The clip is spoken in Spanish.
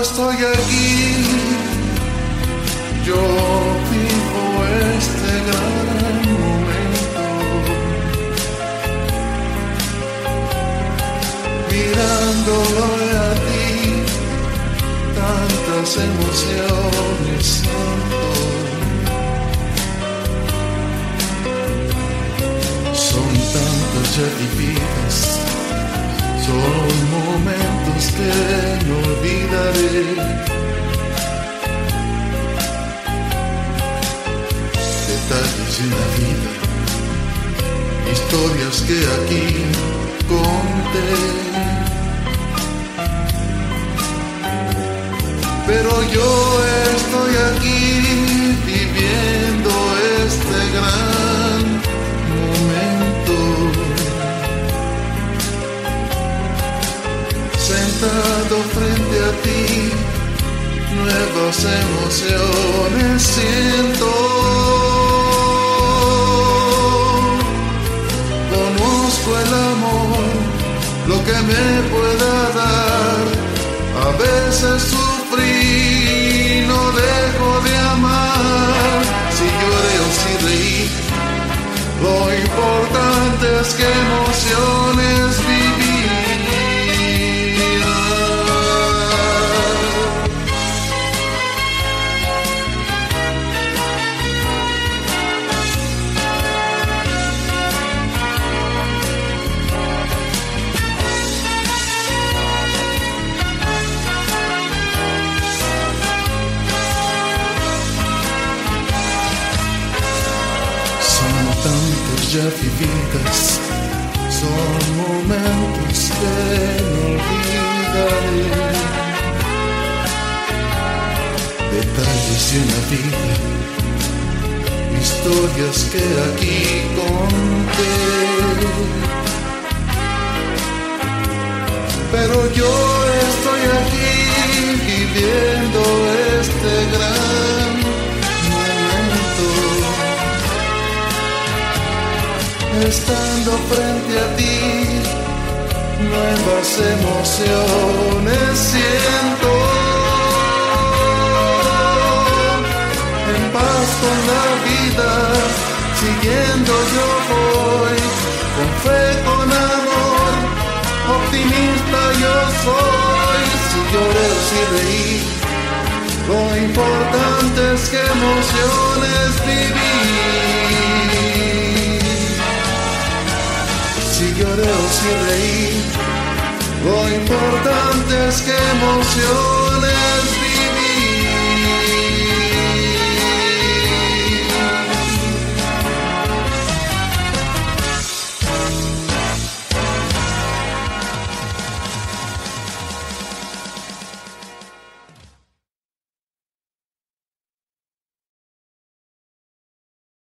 estoy aquí, yo vivo este gran momento, mirándolo a ti, tantas emociones siento. Son tantas ya vividas, son momentos que no olvidaré. Detalles de la vida, historias que aquí conté. Pero yo estoy aquí viviendo este gran momento, sentado frente a ti, nuevas emociones siento. Conozco el amor, lo que me pueda dar. A veces sufrí, no dejo de amar. Si lloré o si reí, lo importante es que emociones viví. Tantos ya vividas, son momentos que no olvidaré. Detalles de una vida, historias que aquí conté. Pero yo estoy aquí viviendo este gran momento, estando frente a ti, nuevas emociones siento. En paz con la vida, siguiendo yo voy, con fe, con amor, optimista yo soy. Si lloré o si reí, lo importante es que emociones viví. Si lloré o si reí, lo importante es que emociones viví.